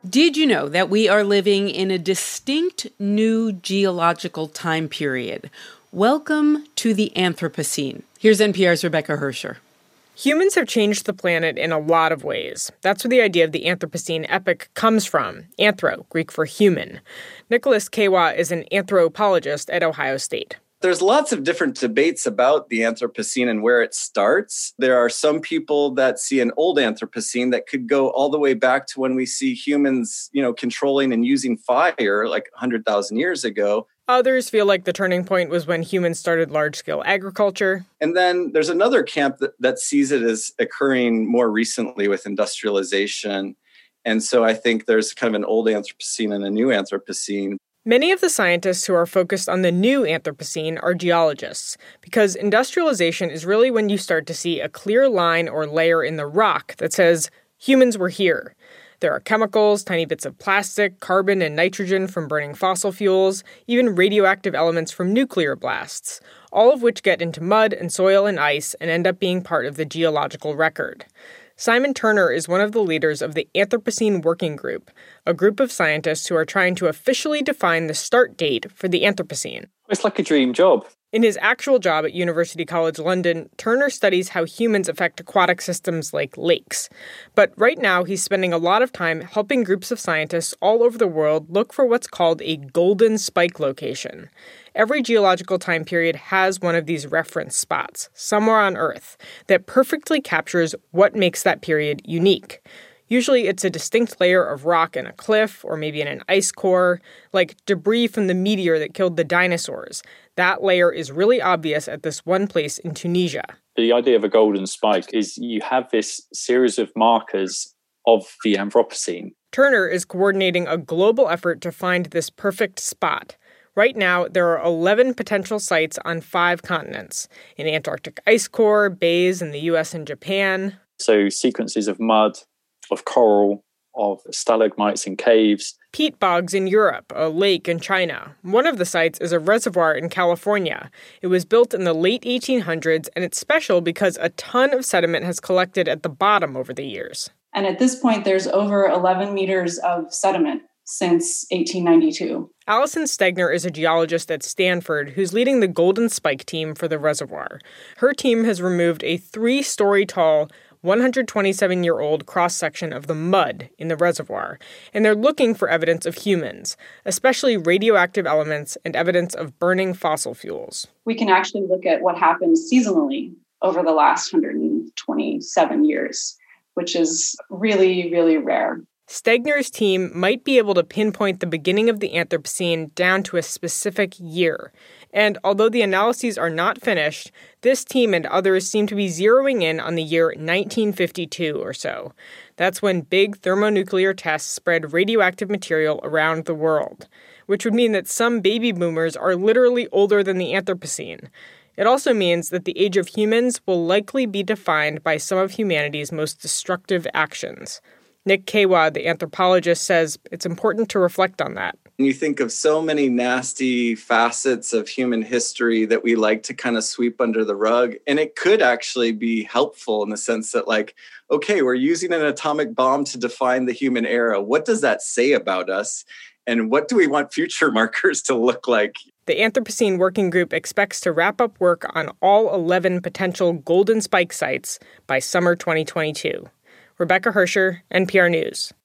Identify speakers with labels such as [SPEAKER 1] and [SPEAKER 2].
[SPEAKER 1] Did you know that we are living in a distinct new geological time period? Welcome to the Anthropocene. Here's NPR's Rebecca Hersher.
[SPEAKER 2] Humans have changed the planet in a lot of ways. That's where the idea of the Anthropocene epoch comes from. Anthro, Greek for human. Nicholas Kawa is an anthropologist at Ohio State.
[SPEAKER 3] There's lots of different debates about the Anthropocene and where it starts. There are some people that see an old Anthropocene that could go all the way back to when we see humans, controlling and using fire like 100,000 years ago.
[SPEAKER 2] Others feel like the turning point was when humans started large-scale agriculture.
[SPEAKER 3] And then there's another camp that sees it as occurring more recently with industrialization. And so I think there's kind of an old Anthropocene and a new Anthropocene.
[SPEAKER 2] Many of the scientists who are focused on the new Anthropocene are geologists, because industrialization is really when you start to see a clear line or layer in the rock that says, humans were here. There are chemicals, tiny bits of plastic, carbon and nitrogen from burning fossil fuels, even radioactive elements from nuclear blasts, all of which get into mud and soil and ice and end up being part of the geological record. Simon Turner is one of the leaders of the Anthropocene Working Group, a group of scientists who are trying to officially define the start date for the Anthropocene.
[SPEAKER 4] It's like a dream job.
[SPEAKER 2] In his actual job at University College London, Turner studies how humans affect aquatic systems like lakes. But right now, he's spending a lot of time helping groups of scientists all over the world look for what's called a golden spike location. Every geological time period has one of these reference spots, somewhere on Earth, that perfectly captures what makes that period unique. Usually it's a distinct layer of rock in a cliff or maybe in an ice core, like debris from the meteor that killed the dinosaurs. That layer is really obvious at this one place in Tunisia.
[SPEAKER 4] The idea of a golden spike is you have this series of markers of the Anthropocene.
[SPEAKER 2] Turner is coordinating a global effort to find this perfect spot. Right now, there are 11 potential sites on 5 continents, an Antarctic ice core, bays in the US and Japan.
[SPEAKER 4] So sequences of mud, of coral, of stalagmites in caves.
[SPEAKER 2] Peat bogs in Europe, a lake in China. One of the sites is a reservoir in California. It was built in the late 1800s, and it's special because a ton of sediment has collected at the bottom over the years.
[SPEAKER 5] And at this point, there's over 11 meters of sediment since 1892.
[SPEAKER 2] Allison Stegner is a geologist at Stanford who's leading the Golden Spike team for the reservoir. Her team has removed a 3-story tall, 127-year-old cross-section of the mud in the reservoir, and they're looking for evidence of humans, especially radioactive elements and evidence of burning fossil fuels.
[SPEAKER 5] We can actually look at what happened seasonally over the last 127 years, which is really, really rare.
[SPEAKER 2] Stegner's team might be able to pinpoint the beginning of the Anthropocene down to a specific year. And although the analyses are not finished, this team and others seem to be zeroing in on the year 1952 or so. That's when big thermonuclear tests spread radioactive material around the world, which would mean that some baby boomers are literally older than the Anthropocene. It also means that the age of humans will likely be defined by some of humanity's most destructive actions. Nick Kawa, the anthropologist, says it's important to reflect on that.
[SPEAKER 3] And you think of so many nasty facets of human history that we like to kind of sweep under the rug. And it could actually be helpful in the sense that, okay, we're using an atomic bomb to define the human era. What does that say about us? And what do we want future markers to look like?
[SPEAKER 2] The Anthropocene Working Group expects to wrap up work on all 11 potential golden spike sites by summer 2022. Rebecca Hersher, NPR News.